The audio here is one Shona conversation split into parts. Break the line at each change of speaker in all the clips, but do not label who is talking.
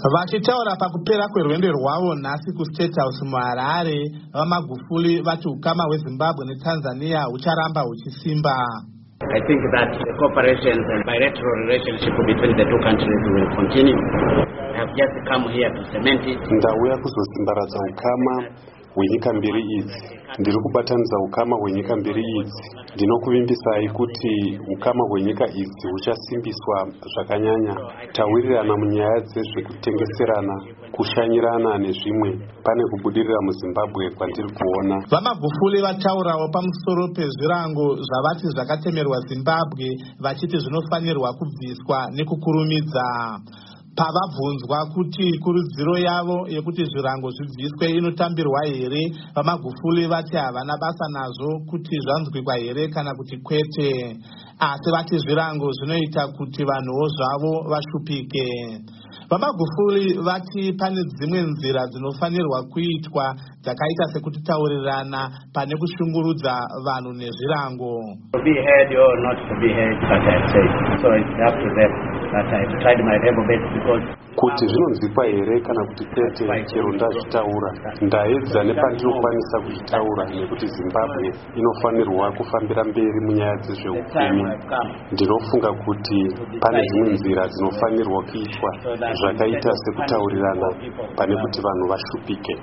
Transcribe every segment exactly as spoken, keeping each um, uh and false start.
Vachitaura pakupera kwerwendo rwavo nhasi kuState House muHarare, vaMagufuli vati ukama hweZimbabwe neTanzania hucharamba huchisimba.
I think that the cooperation and bilateral relationship between the two countries will continue. I have just come here to cement it.
Ndauya kuzosimbaradza ukama hwenyika mbiri idzi. Ndiri kubatanidza ukama hwenyika mbiri idzi. Ndinokuvimbisai kuti ukama hwenyika idzi huchasimbiswa zvakanyanya. Tawirirana munyaya dzezvekutengeserana, kushanyirana nezvimwe pane kubudirira muZimbabwe kwandiri kuona.
VaMagufuli vataurawo pamusoro pezvirango zvavati zvakatemerwa Zimbabwe, vachiti zvinofanirwa kubviswa nekukurumidza. Pavabvunzwa kuti kurudziro yavo yekuti zvirango zvibviswe inotambirwa here, VaMagufuli vati havana basa nazvo kuti zvanzwikwa here kana kuti kwete, asi vati zvirango zvinoita kuti vanhuwo zvavo vashupike. VaMagufuli vati pane dzimwe nzira dzinofanirwa kuitwa dzakaita sekutitaurirana pane kushungurudza vanhu nezvirango.
To be heard or not to be heard, but I say so it's up to them. That I've tried my level best because
kuti zvinonzwikwa here kana kuti kwete chero ndazvitaura. Ndaedza nepandinokwanisa kuzvitaura nekuti Zimbabwe inofanirwa kufambira mberi munyaya dzezveupfumi. Ndinofunga kuti pane dzimwe nzira dzinofanirwa kuitwa zvakaita sekutaurirana pane kuti vanhu vashupike.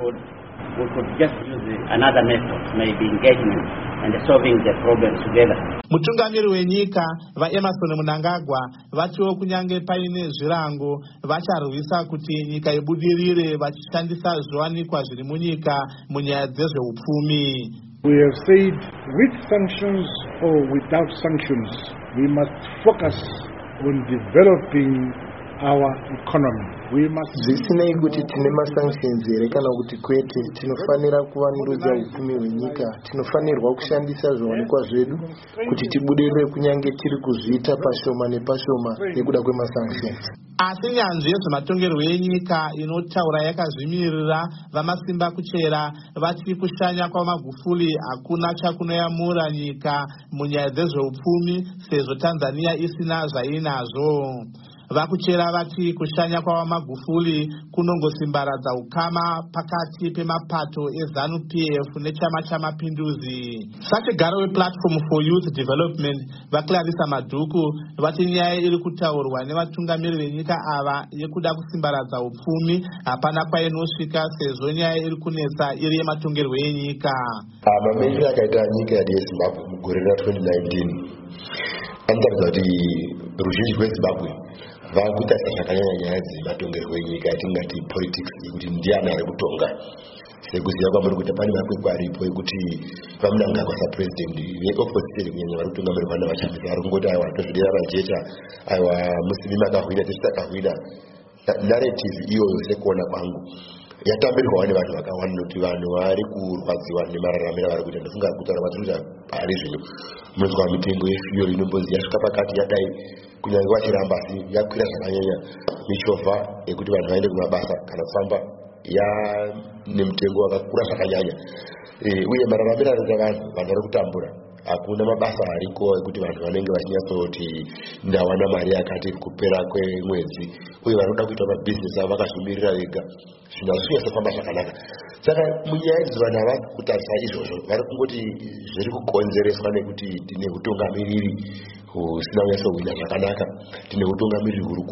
We could just use another method, maybe engagement and solving the problem together.
Mutungamiri wenyika vaEmerson Mnangagwa vatiwo kunyange paine zvirango vacharwisa kuti nyika ibudirire vachishandisa zviwanikwa zviri munyika munyaya dzezveupfumi.
We have said with sanctions or without sanctions, we must focus on developing our economy.
Zvisinei kuti tine masanctions here kana kuti kwete, tinofanira kuvandudza upfumi hwenyika. Tinofanirwa kushandisa zviwanikwa zvedu kuti tibudirire kunyange tiri kuzviita pashoma nepashoma nekuda kwemasanctions.
Asi nyanzvi yezvematongerwo enyika inotaura yakazvimirira vamasimba kuchera vati kushanya kwaMagufuli hakuna chakunoyamura nyika munyaya dzezveupfumi sezvo Tanzania isina zvainazvo. Vakuchera vati kushanya kwaMagufuli kunongosimbaradza ukama pakati pemapato eZANU-P F nechama chamapinduzi. Sakigaro wePlatform for Youth Development vaClarissa Madhuku vati nyaya iri kutaurwa nevatungamiri venyika ava yekuda kusimbaradza upfumi hapana kwainosvika sezvo nyaya iri kunetsa iri yematongerwo enyika.
Mamiriro akaita nyika yedu yeZimbabwe mugore ra twenty nineteen anotaridza kuti ruzhinji rweZimbabwe vakuita zvakanyanya nyaya dzematongerwo enyika yatingati politics yekuti ndiani ari kutonga. Sekuziva kwamuri kuti pane makwekwe aripo ekuti vaMnangagwa sapresident veopposition kunyanya vari kutungamirwa navashandisi vari kungoti aiwa tozvidera majecha aiwa muslimi akahwina tisi takahwina. Narrative iyoyo sekuona kwangu yatambirwawo nevanhu vakawanda nokuti vanhu vari kurwadziwa nemararamiro avari kuita. Ndofunga kutaura kwatiri kuti pari zvino munonzwa mitengo yefuel inombonzi yasvika pakati yadai kunyange vachiramba asi yakwira zvakanyanya. Michovha yekuti vanhu vaende kumabasa kana kufamba yanemutengo wakakura zvakanyanya. Uye mararamiro anoita vanhu vanhu vari kutambura. Hakuna mabasa ariko ekuti vanhu vanenge vachinyatsoti ndawana mari yakati kupera kwemwedzi. Uye vanoda kuita mabhizinesi avo vakazvimirira vega. Zvinhu hazvinyatso zvakanaka. Saka munyaya idzi vanhu havasi kutarisa izvozvo. Vari kungoti zviri kukonzereswa nekuti tine utungamiriri husina kunyatsowina zvakanaka. Tine utungamiriri huri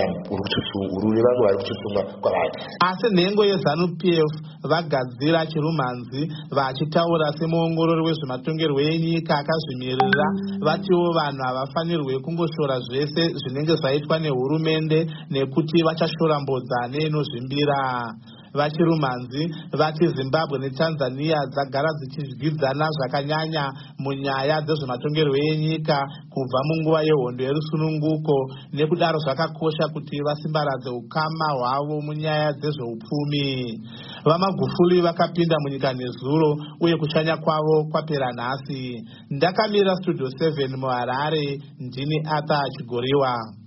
kune vamwe vari kutsutsumwa kwavanhu.
Asi nhengo yeZANU-P F vagadzira chirumhanzi vachitaura semuongorori wezvematongerwo enyika akazvimirira vatiwo vanhu havafanirwe kungoshora zvese zvinenge zvaitwa nehurumende nekuti vachashora mbodza neinozvimbira. Vachirumhanzi vati Zimbabwe neTanzania dzagara dzichidyidzana zvakanyanya munyaya dzezvematongerwo enyika kubva munguva yehondo yerusununguko, nekudaro zvakakosha kuti vasimbaradze ukama hwavo munyaya dzezveupfumi. VaMagufuli vakapinda munyika nezuro uye kushanya kwavo kwapera nhasi. Ndakamira Studio seven muHarare, ndini Arthur Chigoriwa.